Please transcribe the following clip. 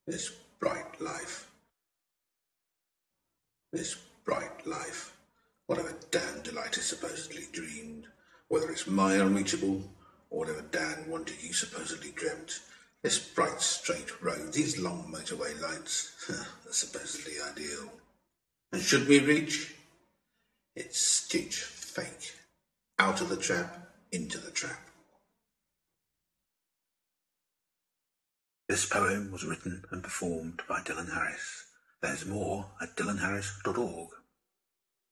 This bright life. This bright life. Whatever Dan Delighted supposedly dreamed, whether it's my unreachable, or whatever Dan wanted you supposedly dreamt, this bright straight road, these long motorway lights, are supposedly ideal. And should we reach? It's stitch fake. Out of the trap, into the trap. This poem was written and performed by Dylan Harris. There's more at dylanharris.org.